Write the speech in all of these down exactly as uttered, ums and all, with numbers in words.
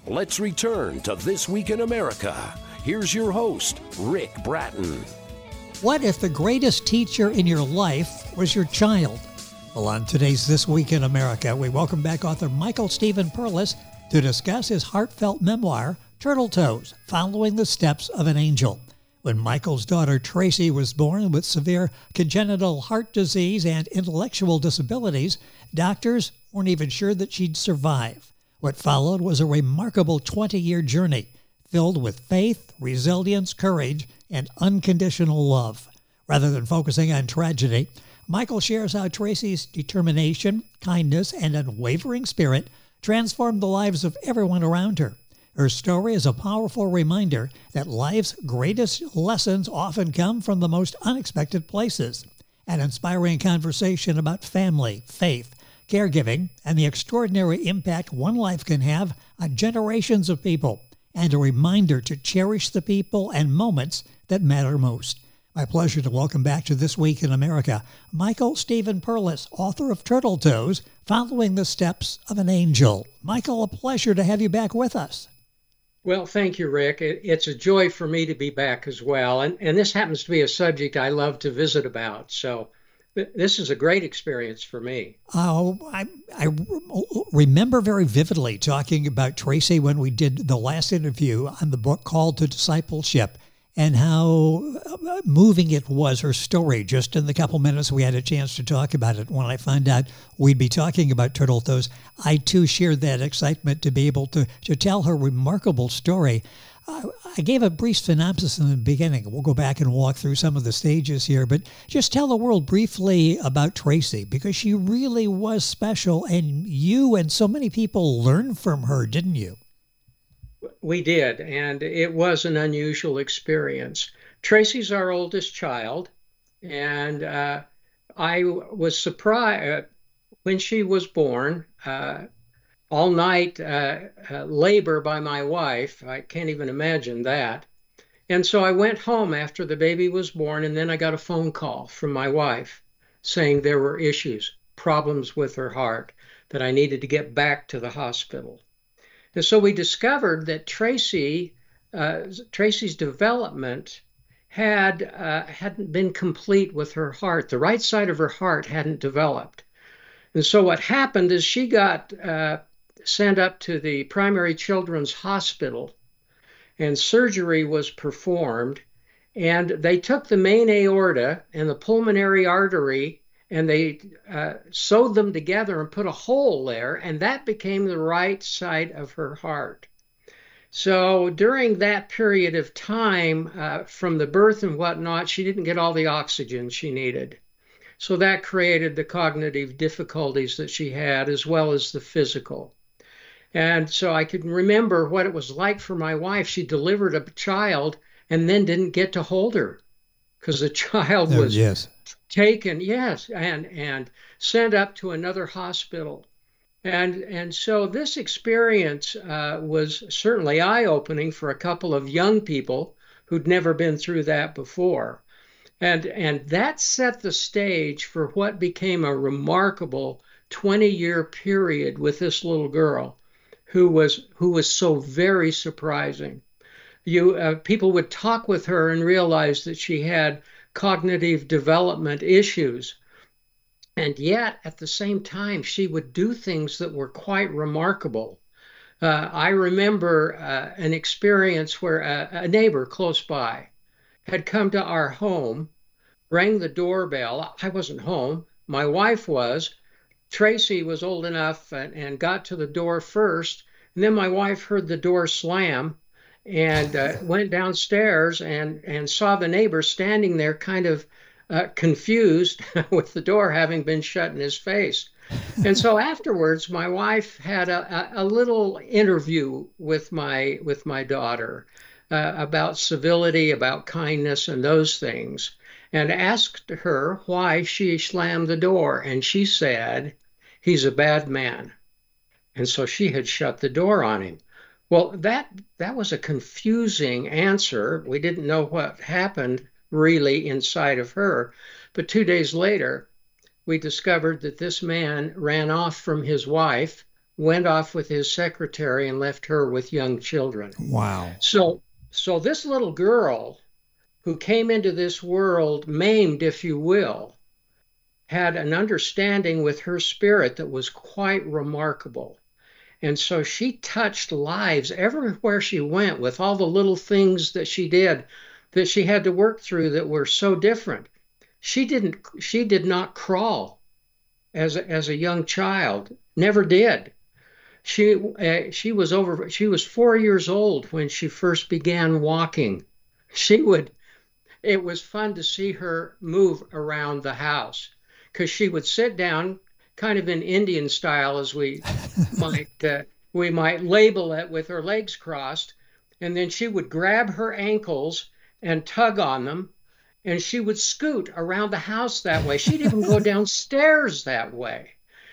Let's return to This Week in America. Here's your host, Rick Bratton. What if the greatest teacher in your life was your child? Well, on today's This Week in America, we welcome back author Michael Steven Perlis to discuss his heartfelt memoir, Turtle Toes, Following the Steps of an Angel. When Michael's daughter Tracy was born with severe congenital heart disease and intellectual disabilities, doctors weren't even sure that she'd survive. What followed was a remarkable twenty-year journey filled with faith, resilience, courage, and unconditional love. Rather than focusing on tragedy, Michael shares how Tracy's determination, kindness, and unwavering spirit transformed the lives of everyone around her. Her story is a powerful reminder that life's greatest lessons often come from the most unexpected places. An inspiring conversation about family, faith, caregiving, and the extraordinary impact one life can have on generations of people, and a reminder to cherish the people and moments that matter most. My pleasure to welcome back to This Week in America, Michael Steven Perlis, author of Turtle Toes, Following the Steps of an Angel. Michael, a pleasure to have you back with us. Well, thank you, Rick. It's a joy for me to be back as well. And, and this happens to be a subject I love to visit about. So this is a great experience for me. Oh, I, I remember very vividly talking about Tracy when we did the last interview on the book Called to Discipleship, and how moving it was, her story. Just in the couple minutes we had a chance to talk about it. When I found out we'd be talking about Turtle Toes, I too shared that excitement to be able to, to tell her remarkable story. Uh, I gave a brief synopsis in the beginning. We'll go back and walk through some of the stages here, but just tell the world briefly about Tracy, because she really was special, and you and so many people learned from her, didn't you? We did, and it was an unusual experience. Tracy's our oldest child, and uh, I was surprised when she was born. Uh, all night uh, uh, labor by my wife. I can't even imagine that. And so I went home after the baby was born, and then I got a phone call from my wife saying there were issues, problems with her heart, that I needed to get back to the hospital. And so we discovered that Tracy, uh, Tracy's development had, uh, hadn't been complete with her heart. The right side of her heart hadn't developed. And so what happened is she got uh, sent up to the Primary Children's Hospital, and surgery was performed, and they took the main aorta and the pulmonary artery, and they uh, sewed them together and put a hole there, and that became the right side of her heart. So during that period of time, uh, from the birth and whatnot, she didn't get all the oxygen she needed. So that created the cognitive difficulties that she had, as well as the physical. And so I can remember what it was like for my wife. She delivered a child and then didn't get to hold her because the child oh, was yes. taken, yes, and and sent up to another hospital. And and so this experience uh, was certainly eye-opening for a couple of young people who'd never been through that before. And and that set the stage for what became a remarkable twenty-year period with this little girl, who was who was so very surprising. You uh, people would talk with her and realize that she had cognitive development issues, and yet at the same time she would do things that were quite remarkable. Uh, I remember uh, an experience where a, a neighbor close by had come to our home, rang the doorbell. I wasn't home. My wife was. Tracy was old enough and, and got to the door first. And then my wife heard the door slam and uh, went downstairs and, and saw the neighbor standing there kind of uh, confused with the door having been shut in his face. And so afterwards, my wife had a, a little interview with my with my daughter uh, about civility, about kindness, and those things, and asked her why she slammed the door. And she said, "He's a bad man." And so she had shut the door on him. Well, that that was a confusing answer. We didn't know what happened really inside of her. But two days later, we discovered that this man ran off from his wife went off with his secretary and left her with young children. Wow. So, so this little girl who came into this world maimed, if you will, had an understanding with her spirit that was quite remarkable. And so she touched lives everywhere she went with all the little things that she did that she had to work through that were so different. She didn't, she did not crawl as a, as a young child, never did. She, uh, she was over, she was four years old when she first began walking. She would, it was fun to see her move around the house because she would sit down kind of in Indian style, as we might uh, we might label it, with her legs crossed, and then she would grab her ankles and tug on them, and she would scoot around the house that way. She'd even go downstairs that way.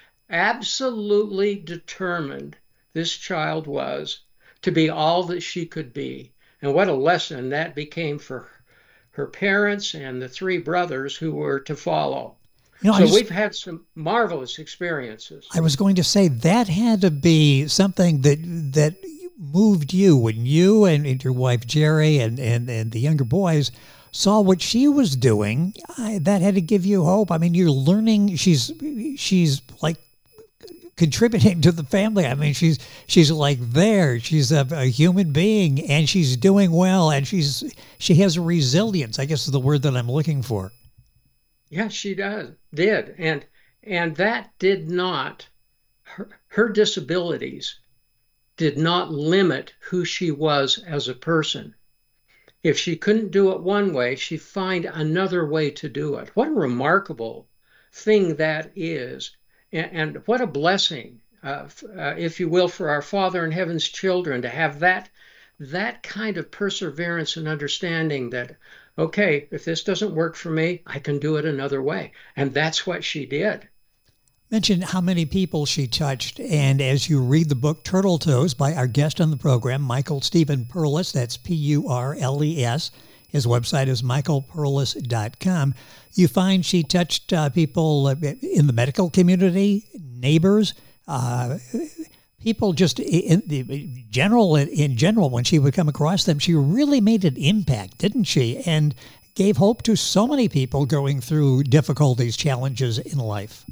Absolutely determined this child was to be all that she could be. And what a lesson that became for her parents and the three brothers who were to follow. You know, so just, we've had some marvelous experiences. I was going to say that had to be something that that moved you when you and, and your wife Jerry and, and, and the younger boys saw what she was doing. I, that had to give you hope. I mean, you're learning. She's she's like contributing to the family. I mean, she's she's like there. She's a, a human being, and she's doing well, and she's she has resilience, I guess is the word that I'm looking for. Yeah, she does, did. And and that did not, her, her disabilities did not limit who she was as a person. If she couldn't do it one way, she'd find another way to do it. What a remarkable thing that is. And, and what a blessing, uh, uh, if you will, for our Father in Heaven's children to have that, that kind of perseverance and understanding that, okay, if this doesn't work for me, I can do it another way. And that's what she did. Mention how many people she touched. And as you read the book Turtle Toes by our guest on the program, Michael Stephen Perles, that's P U R L E S. His website is michael perles dot com. You find she touched uh, people in the medical community, neighbors, uh, people just in the general, in general, when she would come across them, she really made an impact, didn't she? And gave hope to so many people going through difficulties, challenges in life.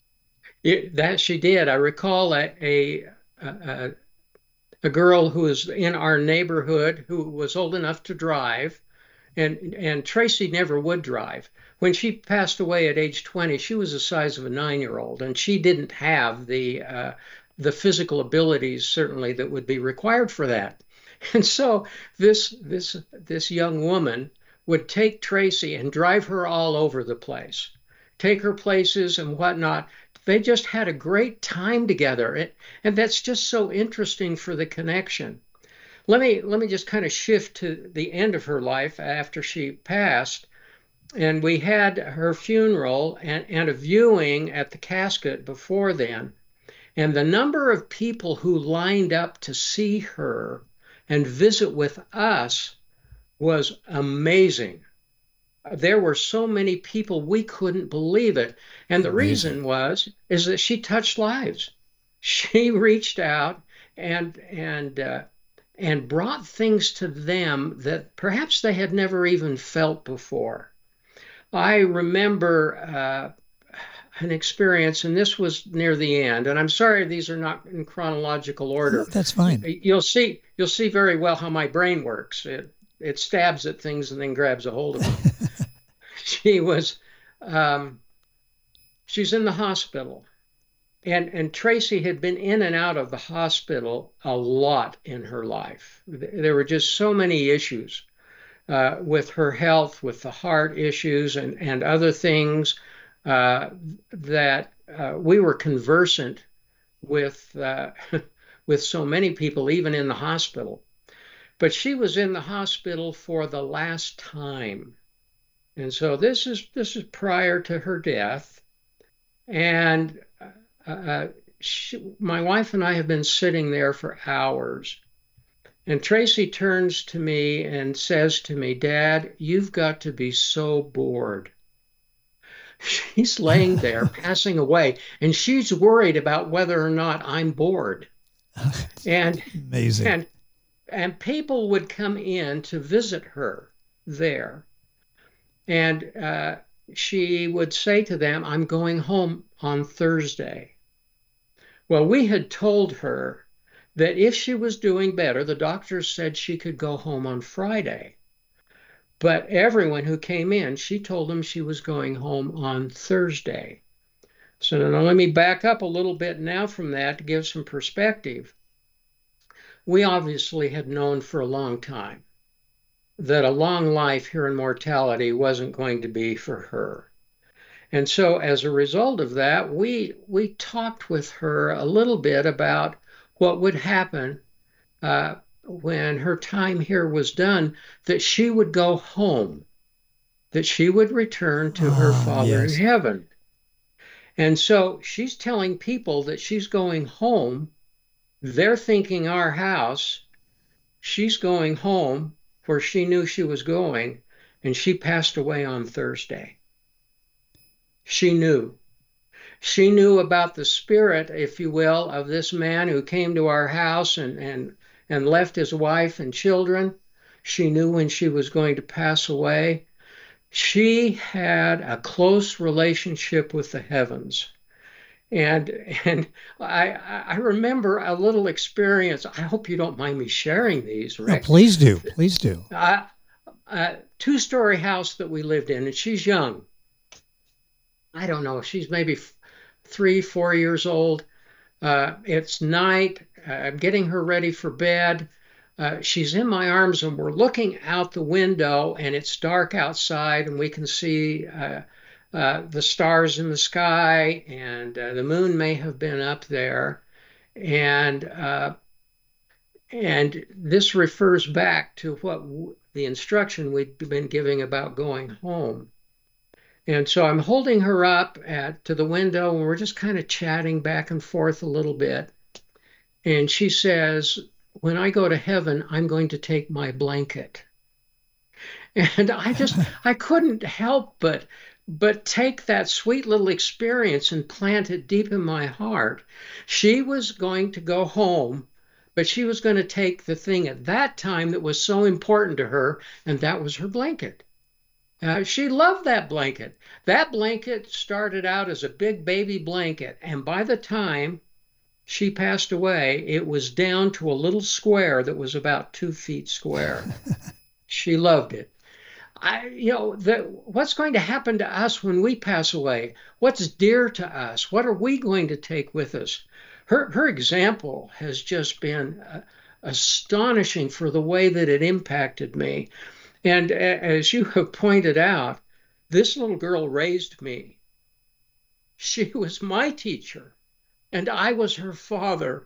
It, that she did. I recall a, a, a, a girl who was in our neighborhood who was old enough to drive, and, and Tracy never would drive. When she passed away at age twenty, she was the size of a nine-year-old, and she didn't have the uh, the physical abilities certainly that would be required for that. And so this this this young woman would take Tracy and drive her all over the place, take her places and whatnot. They just had a great time together. It, and that's just so interesting for the connection. Let me let me just kind of shift to the end of her life after she passed. And we had her funeral and, and a viewing at the casket before then. And the number of people who lined up to see her and visit with us was amazing. There were so many people, we couldn't believe it. And the amazing. reason was, is that she touched lives. She reached out and, and, uh, and brought things to them that perhaps they had never even felt before. I remember uh, an experience, and this was near the end, and I'm sorry these are not in chronological order. No, that's fine. You'll see, you'll see very well how my brain works. It, it stabs at things and then grabs a hold of them. She was, um, she's in the hospital, and, and Tracy had been in and out of the hospital a lot in her life. There were just so many issues uh, with her health, with the heart issues and, and other things uh, that uh, we were conversant with, uh, with so many people, even in the hospital. But she was in the hospital for the last time. And so this is this is prior to her death. And uh, she, my wife and I have been sitting there for hours. And Tracy turns to me and says to me, "Dad, you've got to be so bored." She's laying there, passing away, and she's worried about whether or not I'm bored. And Amazing. and and people would come in to visit her there, and uh, she would say to them, "I'm going home on Thursday." Well, we had told her that if she was doing better, the doctors said she could go home on Friday. But everyone who came in, she told them she was going home on Thursday. So now let me back up a little bit now from that to give some perspective. We obviously had known for a long time that a long life here in mortality wasn't going to be for her. And so as a result of that, we we talked with her a little bit about what would happen uh, when her time here was done, that she would go home, that she would return to her Ah, Father yes. in heaven. And so she's telling people that she's going home. They're thinking our house. She's going home where she knew she was going, and she passed away on Thursday. She knew. She knew about the spirit, if you will, of this man who came to our house and, and, and left his wife and children. She knew when she was going to pass away. She had a close relationship with the heavens. And and I I remember a little experience. I hope you don't mind me sharing these, No, Rick. please do. Please do. Uh, a two-story house that we lived in, and she's young. I don't know. She's maybe three, four years old. Uh, it's night. I'm getting her ready for bed. Uh, she's in my arms, and we're looking out the window, and it's dark outside, and we can see uh, uh, the stars in the sky, and uh, the moon may have been up there. And uh, and this refers back to what w- the instruction we'd been giving about going home. And so I'm holding her up at to the window, and we're just kind of chatting back and forth a little bit. And she says, "When I go to heaven, I'm going to take my blanket." And I just, I couldn't help but but take that sweet little experience and plant it deep in my heart. She was going to go home, but she was going to take the thing at that time that was so important to her, and that was her blanket. Uh, she loved that blanket. That blanket started out as a big baby blanket, and by the time she passed away, it was down to a little square that was about two feet square. She loved it. I, you know, the, what's going to happen to us when we pass away? What's dear to us? What are we going to take with us? Her, her example has just been uh, astonishing for the way that it impacted me. And as you have pointed out, this little girl raised me. She was my teacher, and I was her father.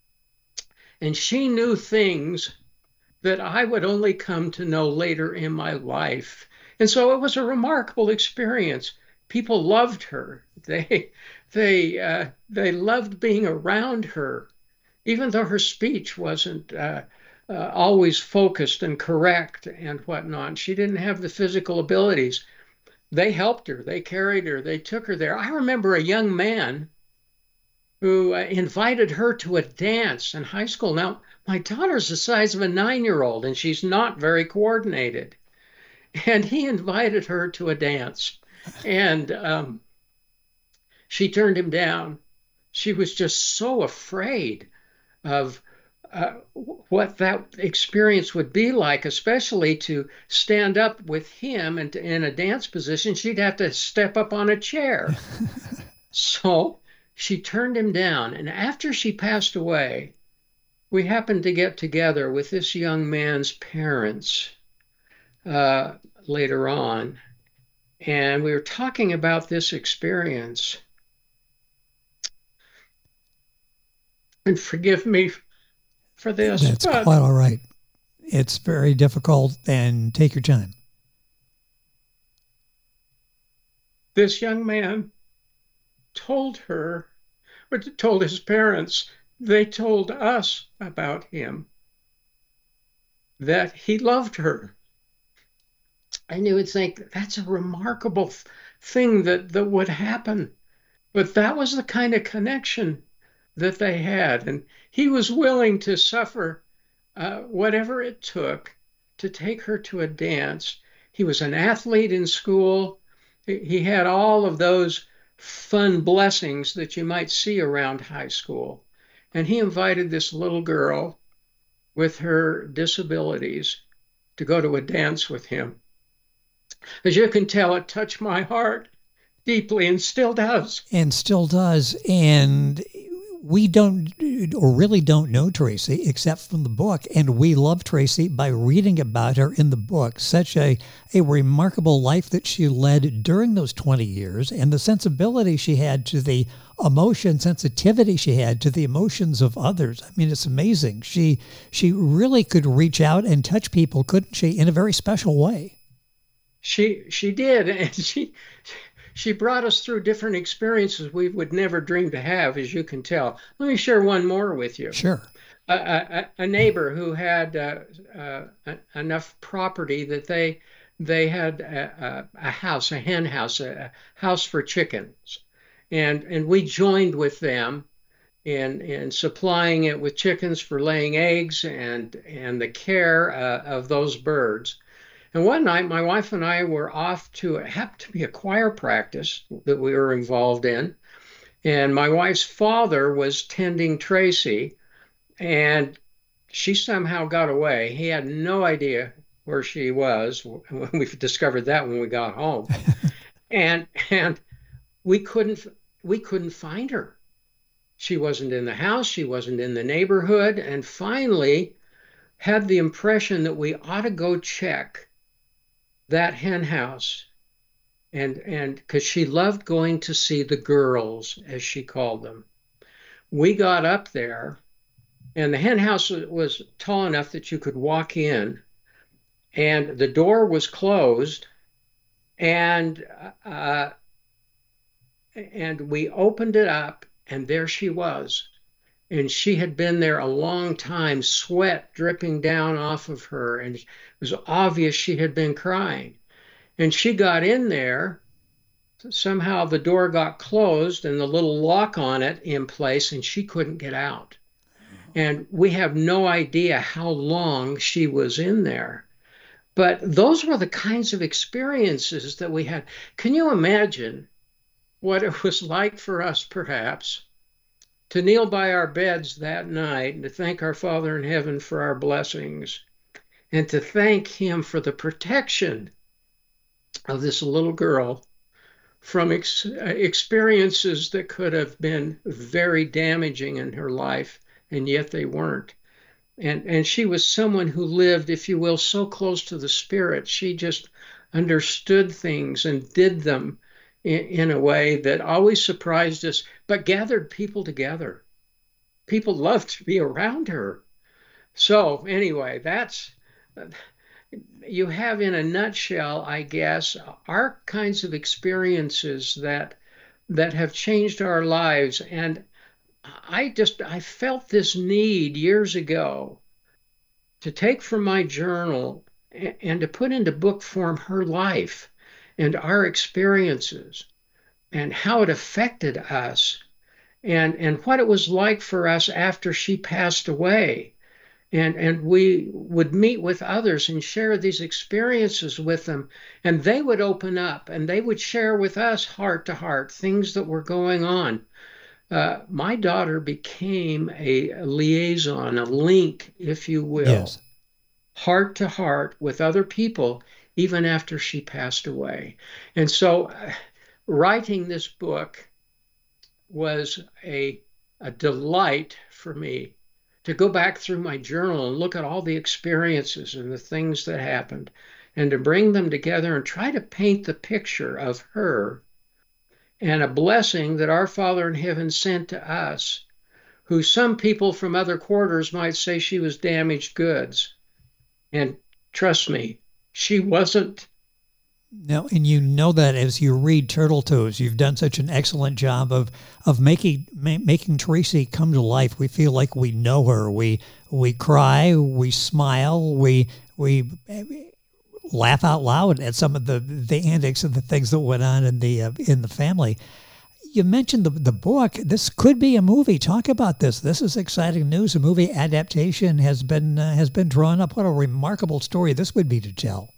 And she knew things that I would only come to know later in my life. And so it was a remarkable experience. People loved her. They, they, uh, they loved being around her, even though her speech wasn't uh, uh, always focused and correct and whatnot. She didn't have the physical abilities. They helped her. They carried her. They took her there. I remember a young man who uh, invited her to a dance in high school. Now, my daughter's the size of a nine-year-old, and she's not very coordinated. And he invited her to a dance, and um, she turned him down. She was just so afraid of uh, what that experience would be like, especially to stand up with him and to, in a dance position. She'd have to step up on a chair. So she turned him down. And after she passed away, we happened to get together with this young man's parents uh, later on, and we were talking about this experience. And forgive me for this. That's but quite all right. It's very difficult, and take your time. This young man told her, but told his parents, they told us about him, that he loved her. And you would think that's a remarkable thing that, that would happen. But that was the kind of connection that they had. And he was willing to suffer uh, whatever it took to take her to a dance. He was an athlete in school. He had all of those fun blessings that you might see around high school. And he invited this little girl with her disabilities to go to a dance with him. As you can tell, it touched my heart deeply and still does. And still does. And we don't, or really don't know Tracy except from the book. And we love Tracy by reading about her in the book. Such a, a remarkable life that she led during those twenty years, and the sensibility she had to the emotion, sensitivity she had to the emotions of others. I mean, it's amazing. She, she really could reach out and touch people, couldn't she, in a very special way? She, she did. And she, She brought us through different experiences we would never dream to have, as you can tell. Let me share one more with you. Sure. A, a, a neighbor who had uh, uh, enough property that they they had a, a house, a hen house, a house for chickens, and and we joined with them in in supplying it with chickens for laying eggs and and the care uh, of those birds. And one night, my wife and I were off to, it happened to be a choir practice that we were involved in. And my wife's father was tending Tracy, and she somehow got away. He had no idea where she was. We discovered that when we got home. and and we couldn't we couldn't find her. She wasn't in the house. She wasn't in the neighborhood. And finally had the impression that we ought to go check that hen house, and and because she loved going to see the girls, as she called them. We got up there, and the hen house was tall enough that you could walk in, and the door was closed, and uh, and we opened it up, and there she was. And she had been there a long time, sweat dripping down off of her, and it was obvious she had been crying. And she got in there. Somehow the door got closed and the little lock on it in place, and she couldn't get out. And we have no idea how long she was in there. But those were the kinds of experiences that we had. Can you imagine what it was like for us, perhaps, to kneel by our beds that night and to thank our Father in heaven for our blessings, and to thank him for the protection of this little girl from ex- experiences that could have been very damaging in her life, and yet they weren't. And, and she was someone who lived, if you will, so close to the Spirit. She just understood things and did them in, in a way that always surprised us, but gathered people together. People loved to be around her. So anyway, that's, you have in a nutshell, I guess, our kinds of experiences that that have changed our lives. And I just, I felt this need years ago to take from my journal and, and to put into book form her life and our experiences and how it affected us, and, and what it was like for us after she passed away. And, and we would meet with others and share these experiences with them, and they would open up and they would share with us heart to heart things that were going on. Uh, my daughter became a, a liaison, a link, if you will, yes, heart to heart with other people, even after she passed away. And so uh, writing this book was a, a delight for me, to go back through my journal and look at all the experiences and the things that happened, and to bring them together and try to paint the picture of her and a blessing that our Father in heaven sent to us, who some people from other quarters might say she was damaged goods. And trust me, she wasn't. No, and you know that as you read Turtle Toes. You've done such an excellent job of of making ma- making Tracy come to life. We feel like we know her. We we cry, we smile, we we laugh out loud at some of the, the antics and the things that went on in the uh, in the family. You mentioned the the book. This could be a movie. Talk about this. This is exciting news. A movie adaptation has been uh, has been drawn up. What a remarkable story this would be to tell.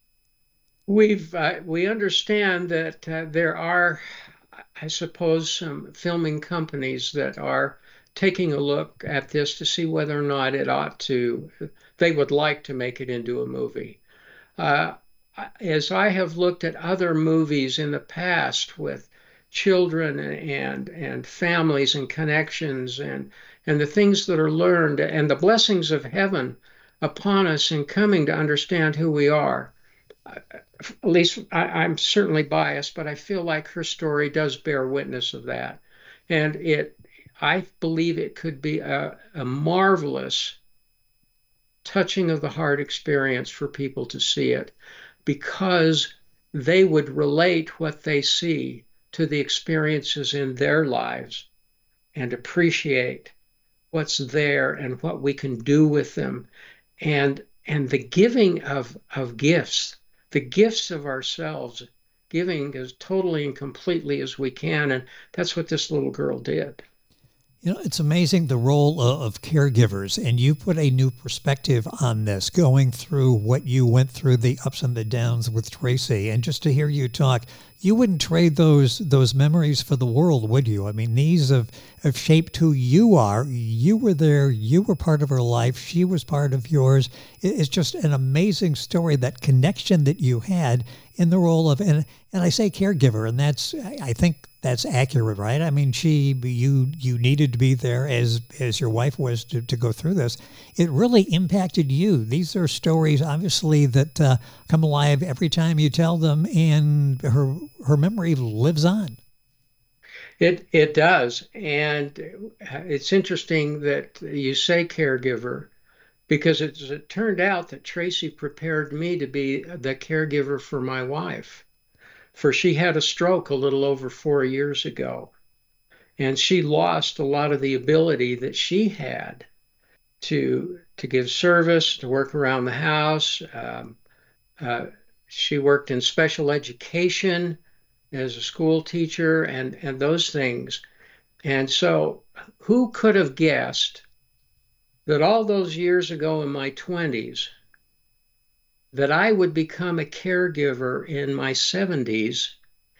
We've uh, we understand that uh, there are, I suppose, some filming companies that are taking a look at this to see whether or not it ought to, they would like to make it into a movie. Uh, as I have looked at other movies in the past with children and and families and connections and and the things that are learned and the blessings of heaven upon us in coming to understand who we are, at least I, I'm certainly biased, but I feel like her story does bear witness of that. And it, I believe it could be a, a marvelous touching of the heart experience for people to see it, because they would relate what they see to the experiences in their lives and appreciate what's there and what we can do with them. And, and the giving of, of gifts, the gifts of ourselves, giving as totally and completely as we can. And that's what this little girl did. You know, it's amazing the role of caregivers, and you put a new perspective on this, going through what you went through, the ups and the downs with Tracy. And just to hear you talk, you wouldn't trade those those memories for the world, would you? I mean, these have, have shaped who you are. You were there. You were part of her life. She was part of yours. It's just an amazing story, that connection that you had in the role of, and, and I say caregiver, and that's, I think, that's accurate, right? I mean, she, you, you needed to be there as as your wife was to, to go through this. It really impacted you. These are stories, obviously, that uh, come alive every time you tell them, and her her memory lives on. It it does, and it's interesting that you say caregiver, because it, it turned out that Tracy prepared me to be the caregiver for my wife. For she had a stroke a little over four years ago, and she lost a lot of the ability that she had to to give service, to work around the house. Um, uh, she worked in special education as a school teacher and, and those things. And so who could have guessed that all those years ago in my twenties, that I would become a caregiver in my seventies,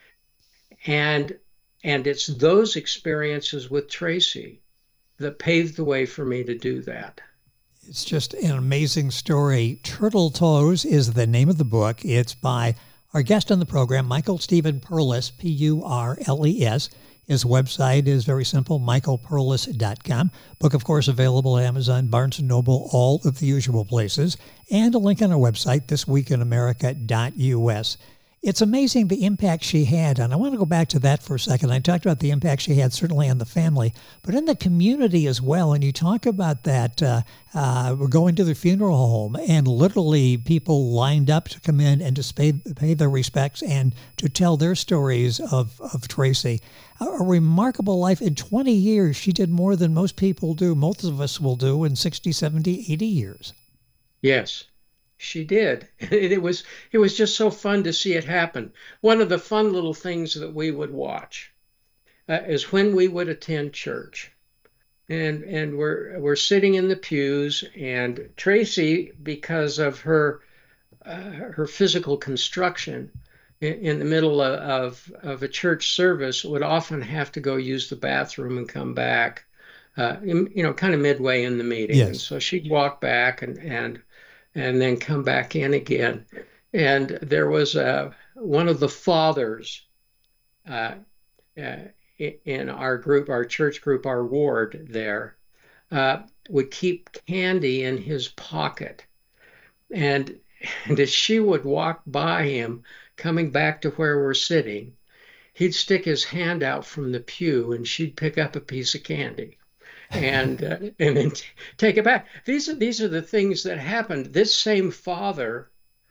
and and it's those experiences with Tracy that paved the way for me to do that. It's just an amazing story. Turtle Toes is the name of the book. It's by our guest on the program, Michael Stephen Perles, P U R L E S. His website is very simple, michael perles dot com. Book, of course, available at Amazon, Barnes and Noble, all of the usual places. And a link on our website, this week in america dot U S. It's amazing the impact she had, and I want to go back to that for a second. I talked about the impact she had certainly on the family, but in the community as well. And you talk about that, uh, uh, we're going to the funeral home, and literally people lined up to come in and to pay, pay their respects and to tell their stories of, of Tracy. A, a remarkable life. In twenty years, she did more than most people do, most of us will do in sixty, seventy, eighty years. Yes. She did. It was it was just so fun to see it happen. One of the fun little things that we would watch uh, is when we would attend church, and and we're we're sitting in the pews, and Tracy, because of her uh, her physical construction, in, in the middle of, of of a church service, would often have to go use the bathroom and come back, uh, in, you know, kind of midway in the meeting. Yes. And so she'd walk back and and. and then come back in again. And there was uh, one of the fathers uh, uh, in our group, our church group, our ward there, uh, would keep candy in his pocket. And, and as she would walk by him, coming back to where we're sitting, he'd stick his hand out from the pew and she'd pick up a piece of candy. and uh, and then t- take it back. These are these are the things that happened. This same father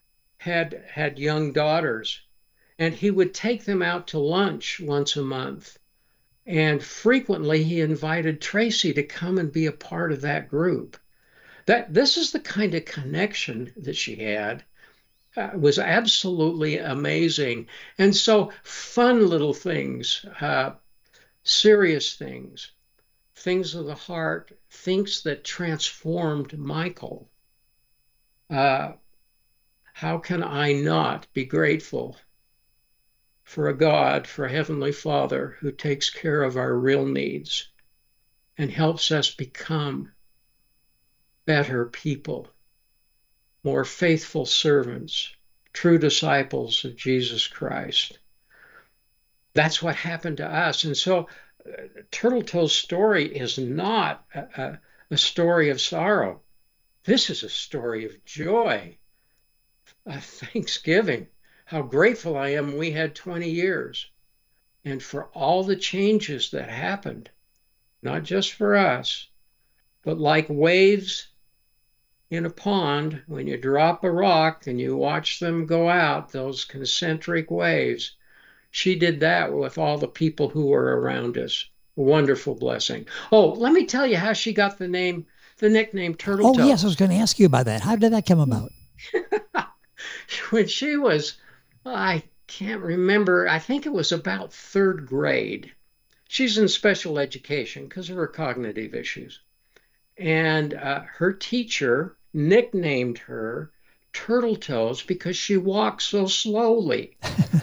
had had young daughters, and he would take them out to lunch once a month, and frequently he invited Tracy to come and be a part of that group. That this is the kind of connection that she had, uh, was absolutely amazing. And so fun little things, uh, serious things, things of the heart, things that transformed Michael. Uh, how can I not be grateful for a God, for a Heavenly Father who takes care of our real needs and helps us become better people, more faithful servants, true disciples of Jesus Christ? That's what happened to us. And so uh, Turtletoe's story is not a, a story of sorrow. This is a story of joy, of thanksgiving. How grateful I am we had twenty years, and for all the changes that happened, not just for us, but like waves in a pond, when you drop a rock and you watch them go out, those concentric waves. She did that with all the people who were around us. A wonderful blessing. Oh, let me tell you how she got the name, the nickname Turtletoe. Oh, yes, I was going to ask you about that. How did that come about? When she was, I can't remember, I think it was about third grade. She's in special education because of her cognitive issues. And uh, her teacher nicknamed her Turtletoes because she walked so slowly.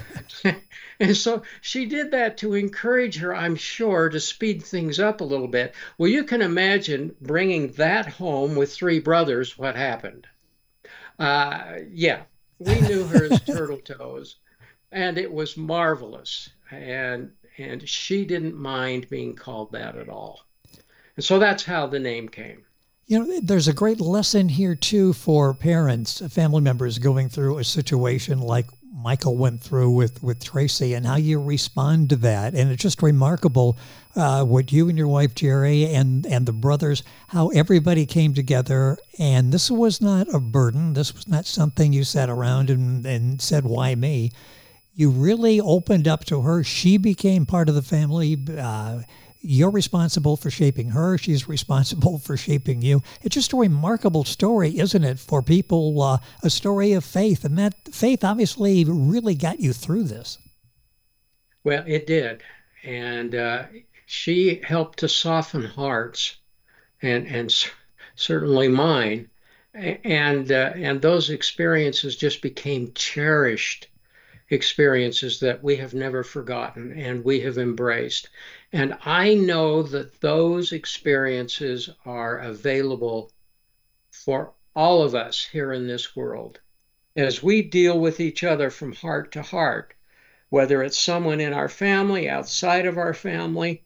And so she did that to encourage her, I'm sure, to speed things up a little bit. Well, you can imagine bringing that home with three brothers, what happened. Uh, yeah, we knew her as Turtletoes, and it was marvelous. And, and she didn't mind being called that at all. And so that's how the name came. You know, there's a great lesson here, too, for parents, family members going through a situation like Michael went through with, with Tracy, and how you respond to that. And it's just remarkable uh, what you and your wife, Jerry, and, and the brothers, how everybody came together. And this was not a burden. This was not something you sat around and, and said, why me? You really opened up to her. She became part of the family. Uh, You're responsible for shaping her. She's responsible for shaping you. It's just a remarkable story, isn't it, for people, uh, a story of faith. And that faith obviously really got you through this. Well, it did. And uh, she helped to soften hearts, and, and certainly mine. And, uh, and those experiences just became cherished experiences that we have never forgotten and we have embraced. And I know that those experiences are available for all of us here in this world as we deal with each other from heart to heart, whether it's someone in our family, outside of our family.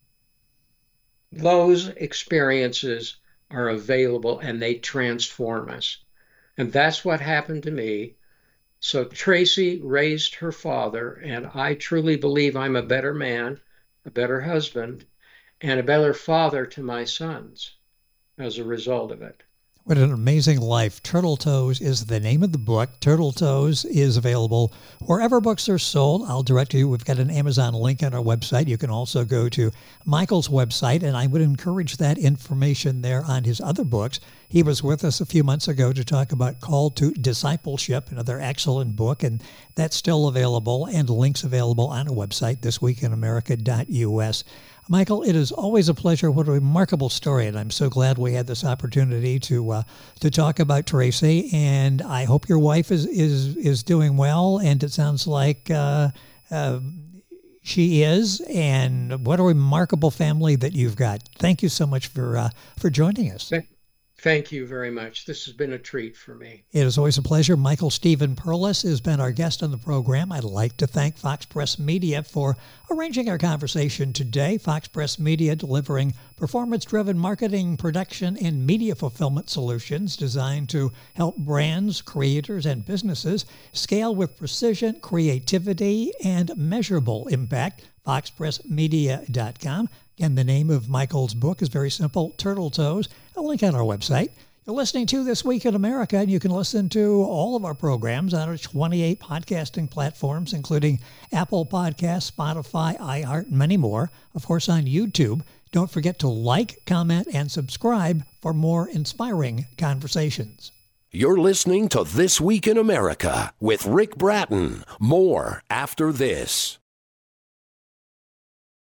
Those experiences are available and they transform us. And that's what happened to me. So Tracy raised her father, and I truly believe I'm a better man, a better husband, and a better father to my sons as a result of it. What an amazing life. Turtletoes is the name of the book. Turtletoes is available wherever books are sold. I'll direct you. We've got an Amazon link on our website. You can also go to Michael's website, and I would encourage that information there on his other books. He was with us a few months ago to talk about Call to Discipleship, another excellent book, and that's still available, and links available on our website, this week in america dot u s. Michael, it is always a pleasure. What a remarkable story, and I'm so glad we had this opportunity to uh, to talk about Tracy. And I hope your wife is is is doing well, and it sounds like uh, uh, she is. And what a remarkable family that you've got. Thank you so much for uh, for joining us. Thank you very much. This has been a treat for me. It is always a pleasure. Michael Stephen Perlis has been our guest on the program. I'd like to thank Fox Press Media for arranging our conversation today. Fox Press Media delivering performance-driven marketing, production, and media fulfillment solutions designed to help brands, creators, and businesses scale with precision, creativity, and measurable impact. fox press media dot com. And the name of Michael's book is very simple, Turtletoes. A link on our website. You're listening to This Week in America, and you can listen to all of our programs on our twenty-eight podcasting platforms, including Apple Podcasts, Spotify, iHeart, and many more. Of course, on YouTube. Don't forget to like, comment, and subscribe for more inspiring conversations. You're listening to This Week in America with Rick Bratton. More after this.